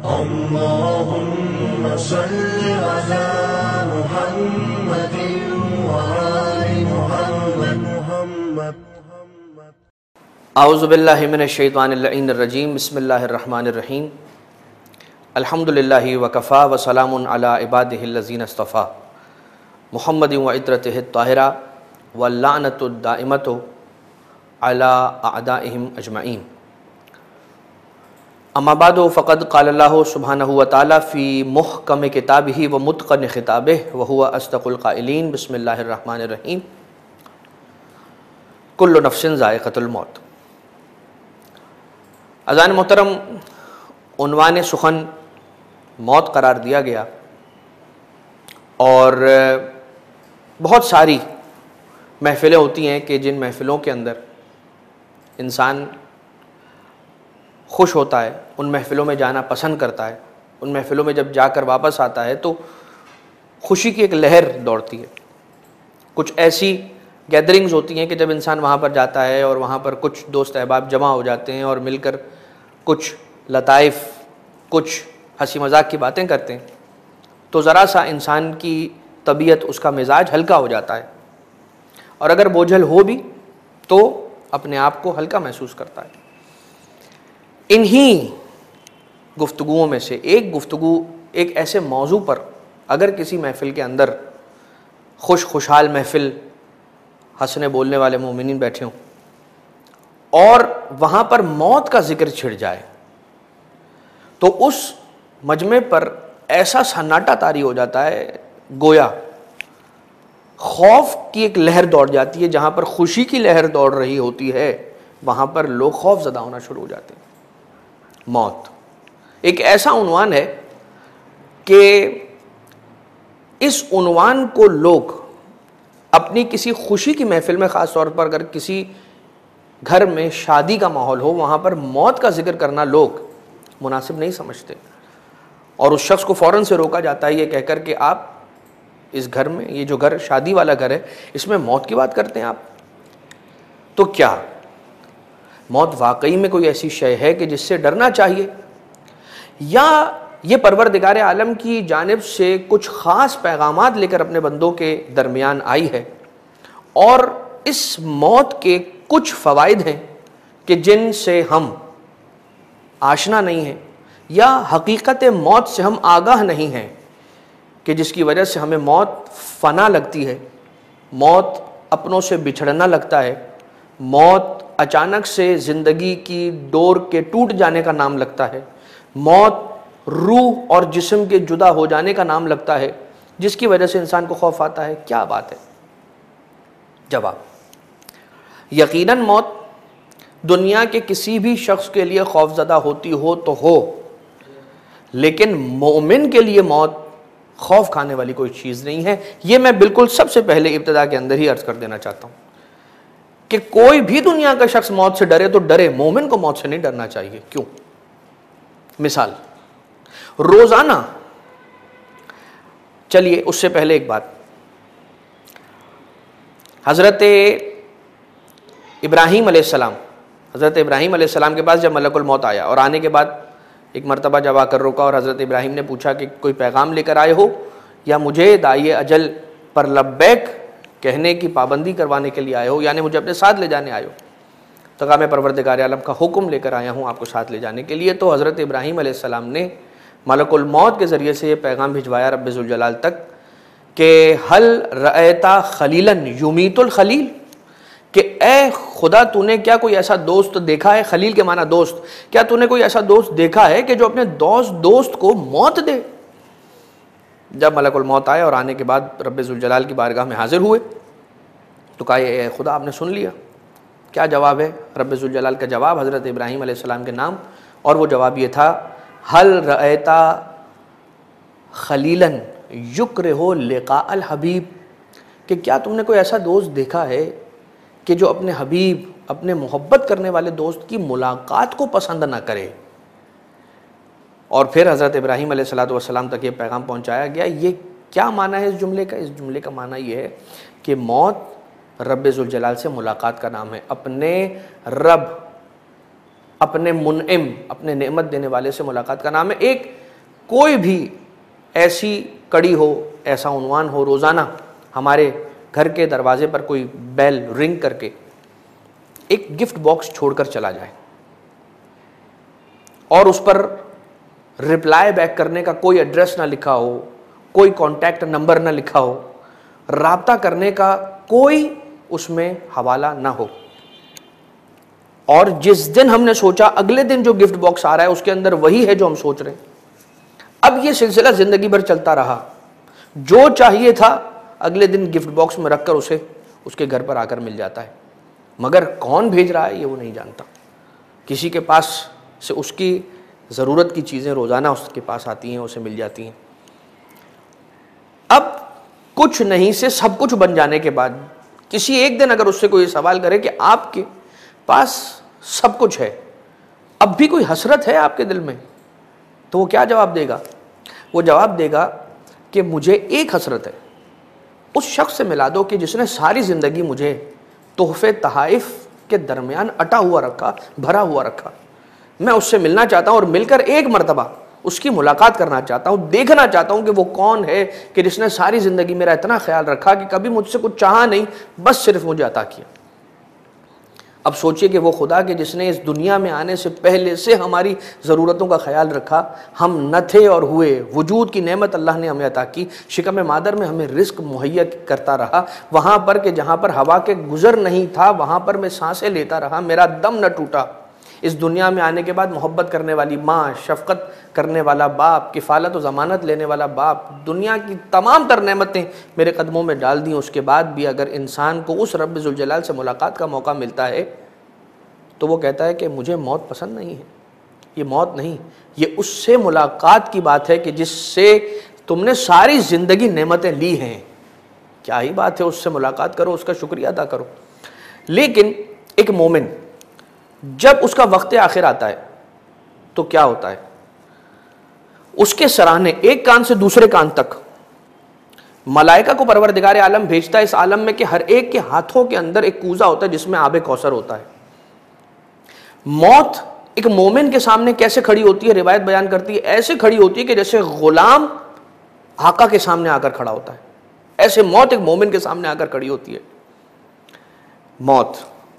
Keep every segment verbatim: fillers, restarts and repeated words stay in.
اللهم صل على محمد وآل محمد. اعوذ باللہ من الشیطان اللعین الرجیم. بسم اللہ الرحمن الرحیم. الحمد للہ وکفا وسلام علی عبادہ الذین اصطفیٰ. محمد وعطرتہ الطاہرہ واللعنۃ الدائمۃ علی اعدائہم اجمعین. اما بعد فقد قال اللہ سبحانہ وتعالی فی محکم کتابہ ومتقن خطابہ وہو اصدق القائلین. بسم اللہ الرحمن الرحیم. کل نفس ذائقۃ الموت. اذان محترم، عنوان سخن موت قرار دیا گیا، اور بہت ساری محفلیں ہوتی ہیں کہ جن محفلوں کے اندر انسان خوش ہوتا ہے، ان محفلوں میں جانا پسند کرتا ہے. ان محفلوں میں جب جا کر واپس آتا ہے تو خوشی کی ایک لہر دوڑتی ہے. کچھ ایسی گیدرنگز ہوتی ہیں کہ جب انسان وہاں پر جاتا ہے اور وہاں پر کچھ دوست احباب جمع ہو جاتے ہیں اور مل کر کچھ لطائف، کچھ ہنسی مذاق کی باتیں کرتے ہیں، تو ذرا سا انسان کی طبیعت، اس کا مزاج ہلکا ہو جاتا ہے، اور اگر بوجھل ہو بھی تو اپنے آپ کو ہلکا محسوس کرتا ہے. انہی گفتگوؤں میں سے ایک گفتگو ایک ایسے موضوع پر اگر کسی محفل کے اندر خوش خوشحال محفل، ہنسنے بولنے والے مومنین بیٹھے ہوں اور وہاں پر موت کا ذکر چھڑ جائے تو اس مجمع پر ایسا سناٹا طاری ہو جاتا ہے، گویا خوف کی ایک لہر دوڑ جاتی ہے. جہاں پر خوشی کی لہر دوڑ رہی ہوتی ہے وہاں پر لوگ خوف زدہ ہونا شروع ہو جاتے ہیں. موت ایک ایسا عنوان ہے کہ اس عنوان کو لوگ اپنی کسی خوشی کی محفل میں، خاص طور پر اگر کسی گھر میں شادی کا ماحول ہو، وہاں پر موت کا ذکر کرنا لوگ مناسب نہیں سمجھتے، اور اس شخص کو فوراً سے روکا جاتا ہے یہ کہہ کر کہ آپ اس گھر میں، یہ جو گھر شادی والا گھر ہے، اس میں موت کی بات کرتے ہیں آپ. تو کیا موت واقعی میں کوئی ایسی شے ہے کہ جس سے ڈرنا چاہیے، یا یہ پروردگار عالم کی جانب سے کچھ خاص پیغامات لے کر اپنے بندوں کے درمیان آئی ہے، اور اس موت کے کچھ فوائد ہیں کہ جن سے ہم آشنا نہیں ہیں، یا حقیقت موت سے ہم آگاہ نہیں ہیں کہ جس کی وجہ سے ہمیں موت فنا لگتی ہے، موت اپنوں سے بچھڑنا لگتا ہے، موت اچانک سے زندگی کی ڈور کے ٹوٹ جانے کا نام لگتا ہے، موت روح اور جسم کے جدا ہو جانے کا نام لگتا ہے، جس کی وجہ سے انسان کو خوف آتا ہے. کیا بات ہے؟ جواب: یقیناً موت دنیا کے کسی بھی شخص کے لیے خوف زدہ ہوتی ہو تو ہو، لیکن مومن کے لیے موت خوف کھانے والی کوئی چیز نہیں ہے. یہ میں بالکل سب سے پہلے ابتدا کے اندر ہی عرض کر دینا چاہتا ہوں کہ کوئی بھی دنیا کا شخص موت سے ڈرے تو ڈرے، مومن کو موت سے نہیں ڈرنا چاہیے. کیوں؟ مثال، روزانہ، چلیے اس سے پہلے ایک بات، حضرت ابراہیم علیہ السلام حضرت ابراہیم علیہ السلام کے پاس جب ملک الموت آیا، اور آنے کے بعد ایک مرتبہ جب آ کر رکا اور حضرت ابراہیم نے پوچھا کہ کوئی پیغام لے کر آئے ہو یا مجھے داعی اجل پر لبیک کہنے کی پابندی کروانے کے لیے آئے ہو، یعنی مجھے اپنے ساتھ لے جانے آئے ہو؟ تو کہا میں پروردگار عالم کا حکم لے کر آیا ہوں آپ کو ساتھ لے جانے کے لیے. تو حضرت ابراہیم علیہ السلام نے ملک الموت کے ذریعے سے یہ پیغام بھجوایا رب ذوالجلال تک کہ حل رأیت خلیلا یمیت الخلیل، کہ اے خدا تو نے کیا کوئی ایسا دوست دیکھا ہے، خلیل کے معنی دوست، کیا تو نے کوئی ایسا دوست دیکھا ہے کہ جو اپنے دوست دوست کو موت دے؟ جب ملک الموت آئے اور آنے کے بعد رب ذوالجلال کی بارگاہ میں حاضر ہوئے تو کہا اے خدا آپ نے سن لیا. کیا جواب ہے رب ذوالجلال کا؟ جواب حضرت ابراہیم علیہ السلام کے نام، اور وہ جواب یہ تھا، حل رأیت خلیلا یکرہ لقاء الحبیب، کہ کیا تم نے کوئی ایسا دوست دیکھا ہے کہ جو اپنے حبیب، اپنے محبت کرنے والے دوست کی ملاقات کو پسند نہ کرے؟ اور پھر حضرت ابراہیم علیہ الصلوۃ والسلام تک یہ پیغام پہنچایا گیا. یہ کیا معنی ہے اس جملے کا؟ اس جملے کا معنی یہ ہے کہ موت رب ذوالجلال سے ملاقات کا نام ہے. اپنے رب اپنے منعم، اپنے نعمت دینے والے سے ملاقات کا نام ہے۔ ایک کوئی بھی ایسی کڑی ہو، ایسا عنوان ہو، روزانہ ہمارے گھر کے دروازے پر کوئی بیل رنگ کر کے ایک گفٹ باکس چھوڑ کر چلا جائے، اور اس پر رپلائی بیک کرنے کا کوئی ایڈریس نہ لکھا ہو، کوئی کانٹیکٹ نمبر نہ لکھا ہو، رابطہ کرنے کا کوئی اس میں حوالہ نہ ہو، اور جس دن ہم نے سوچا اگلے دن جو گفٹ باکس آ رہا ہے اس کے اندر وہی ہے جو ہم سوچ رہے ہیں۔ اب یہ سلسلہ زندگی بھر چلتا رہا، جو چاہیے تھا اگلے دن گفٹ باکس میں رکھ کر اسے اس کے گھر پر آ کر مل جاتا ہے، مگر کون بھیج رہا ہے یہ وہ نہیں جانتا۔ کسی کے پاس سے اس کی ضرورت کی چیزیں روزانہ اس کے پاس آتی ہیں، اسے مل جاتی ہیں۔ اب کچھ نہیں سے سب کچھ بن جانے کے بعد کسی ایک دن اگر اس سے کوئی سوال کرے کہ آپ کے پاس سب کچھ ہے، اب بھی کوئی حسرت ہے آپ کے دل میں، تو وہ کیا جواب دے گا؟ وہ جواب دے گا کہ مجھے ایک حسرت ہے، اس شخص سے ملا دو کہ جس نے ساری زندگی مجھے تحفے تحائف کے درمیان اٹا ہوا رکھا، بھرا ہوا رکھا۔ میں اس سے ملنا چاہتا ہوں اور مل کر ایک مرتبہ اس کی ملاقات کرنا چاہتا ہوں، دیکھنا چاہتا ہوں کہ وہ کون ہے کہ جس نے ساری زندگی میرا اتنا خیال رکھا کہ کبھی مجھ سے کچھ چاہا نہیں، بس صرف مجھے عطا کیا۔ اب سوچئے کہ وہ خدا کہ جس نے اس دنیا میں آنے سے پہلے سے ہماری ضرورتوں کا خیال رکھا، ہم نہ تھے اور ہوئے، وجود کی نعمت اللہ نے ہمیں عطا کی، شکم مادر میں ہمیں رزق مہیا کرتا رہا، وہاں پر کہ جہاں پر ہوا کے گزر نہیں تھا وہاں پر میں سانسیں لیتا رہا، میرا دم نہ ٹوٹا۔ اس دنیا میں آنے کے بعد محبت کرنے والی ماں، شفقت کرنے والا باپ، کفالت و ضمانت لینے والا باپ، دنیا کی تمام تر نعمتیں میرے قدموں میں ڈال دیں، اس کے بعد بھی اگر انسان کو اس رب ذوالجلال سے ملاقات کا موقع ملتا ہے تو وہ کہتا ہے کہ مجھے موت پسند نہیں ہے۔ یہ موت نہیں، یہ اس سے ملاقات کی بات ہے کہ جس سے تم نے ساری زندگی نعمتیں لی ہیں۔ کیا ہی بات ہے، اس سے ملاقات کرو، اس کا شکریہ ادا کرو۔ لیکن ایک مومن جب اس کا وقت آخر آتا ہے تو کیا ہوتا ہے؟ اس کے سراہنے ایک کان سے دوسرے کان تک ملائکہ کو پروردگار عالم بھیجتا ہے اس عالم میں کہ ہر ایک کے ہاتھوں کے اندر ایک کوزہ ہوتا ہے جس میں آب کوثر ہوتا ہے۔ موت ایک مومن کے سامنے کیسے کھڑی ہوتی ہے؟ روایت بیان کرتی ہے ایسے کھڑی ہوتی ہے کہ جیسے غلام آقا کے سامنے آ کر کھڑا ہوتا ہے، ایسے موت ایک مومن کے سامنے آ کر کھڑی ہوتی ہے۔ موت،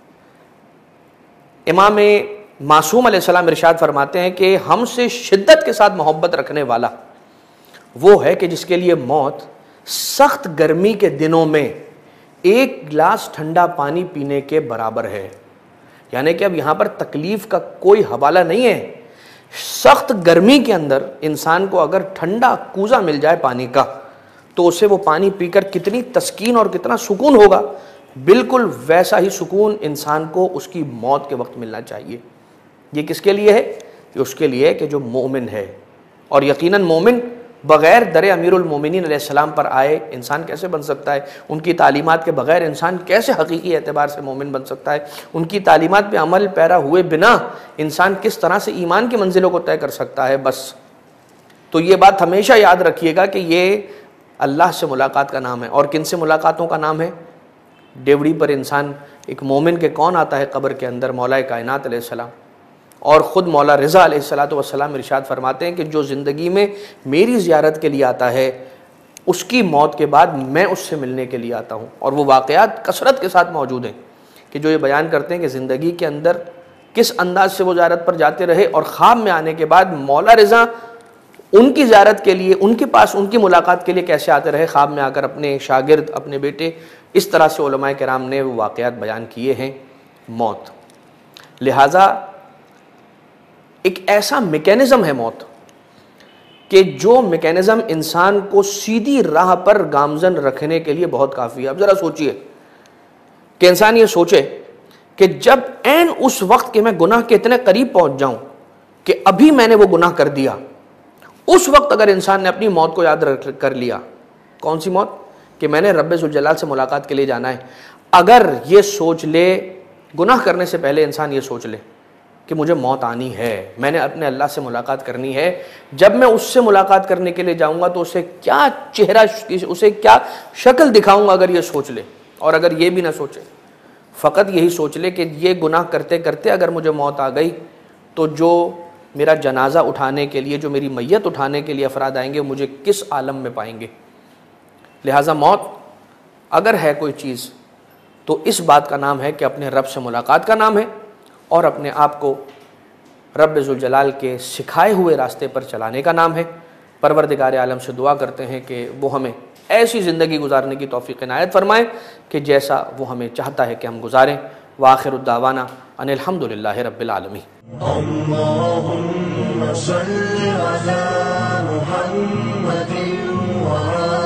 امام معصوم علیہ السلام ارشاد فرماتے ہیں کہ ہم سے شدت کے ساتھ محبت رکھنے والا وہ ہے کہ جس کے لیے موت سخت گرمی کے دنوں میں ایک گلاس ٹھنڈا پانی پینے کے برابر ہے۔ یعنی کہ اب یہاں پر تکلیف کا کوئی حوالہ نہیں ہے، سخت گرمی کے اندر انسان کو اگر ٹھنڈا کوزہ مل جائے پانی کا تو اسے وہ پانی پی کر کتنی تسکین اور کتنا سکون ہوگا، بالکل ویسا ہی سکون انسان کو اس کی موت کے وقت ملنا چاہیے۔ یہ کس کے لیے ہے؟ یہ اس کے لیے کہ جو مومن ہے، اور یقیناً مومن بغیر در امیر المومنین علیہ السلام پر آئے انسان کیسے بن سکتا ہے؟ ان کی تعلیمات کے بغیر انسان کیسے حقیقی اعتبار سے مومن بن سکتا ہے؟ ان کی تعلیمات پہ عمل پیرا ہوئے بنا انسان کس طرح سے ایمان کی منزلوں کو طے کر سکتا ہے؟ بس تو یہ بات ہمیشہ یاد رکھیے گا کہ یہ اللہ سے ملاقات کا نام ہے۔ اور کن سے ملاقاتوں کا نام ہے؟ ڈیوڑی پر انسان ایک مومن کے کون آتا ہے قبر کے اندر؟ مولا کائنات علیہ السلام، اور خود مولا رضا علیہ الصلوۃ والسلام ارشاد فرماتے ہیں کہ جو زندگی میں میری زیارت کے لیے آتا ہے اس کی موت کے بعد میں اس سے ملنے کے لیے آتا ہوں۔ اور وہ واقعات کثرت کے ساتھ موجود ہیں کہ جو یہ بیان کرتے ہیں کہ زندگی کے اندر کس انداز سے وہ زیارت پر جاتے رہے، اور خواب میں آنے کے بعد مولا رضا ان کی زیارت کے لیے، ان کے پاس ان کی ملاقات کے لیے کیسے آتے رہے، خواب میں آ کر اپنے شاگرد، اپنے بیٹے، اس طرح سے علماء کرام نے وہ واقعات بیان کیے ہیں۔ موت لہٰذا ایک ایسا میکینزم ہے موت کہ جو میکینزم انسان کو سیدھی راہ پر گامزن رکھنے کے لیے بہت کافی ہے۔ اب ذرا سوچئے کہ انسان یہ سوچے کہ جب عین اس وقت کہ میں گناہ کے اتنے قریب پہنچ جاؤں کہ ابھی میں نے وہ گناہ کر دیا، اس وقت اگر انسان نے اپنی موت کو یاد کر لیا، کون سی موت؟ کہ میں نے رب ذوالجلال سے ملاقات کے لیے جانا ہے۔ اگر یہ سوچ لے، گناہ کرنے سے پہلے انسان یہ سوچ لے کہ مجھے موت آنی ہے، میں نے اپنے اللہ سے ملاقات کرنی ہے، جب میں اس سے ملاقات کرنے کے لیے جاؤں گا تو اسے کیا چہرہ، اسے کیا شکل دکھاؤں گا، اگر یہ سوچ لے۔ اور اگر یہ بھی نہ سوچے، فقط یہی سوچ لے کہ یہ گناہ کرتے کرتے اگر مجھے موت آ گئی تو جو میرا جنازہ اٹھانے کے لیے، جو میری میت اٹھانے کے لیے افراد آئیں گے، مجھے کس عالم میں پائیں گے۔ لہٰذا موت اگر ہے کوئی چیز تو اس بات کا نام ہے کہ اپنے رب سے ملاقات کا نام ہے، اور اپنے آپ کو رب ذوالجلال کے سکھائے ہوئے راستے پر چلانے کا نام ہے۔ پروردگار عالم سے دعا کرتے ہیں کہ وہ ہمیں ایسی زندگی گزارنے کی توفیق عنایت فرمائے کہ جیسا وہ ہمیں چاہتا ہے کہ ہم گزاریں۔ وآخر الدعوانا ان الحمد للہ رب العالمین۔ اللهم صل على محمد وآل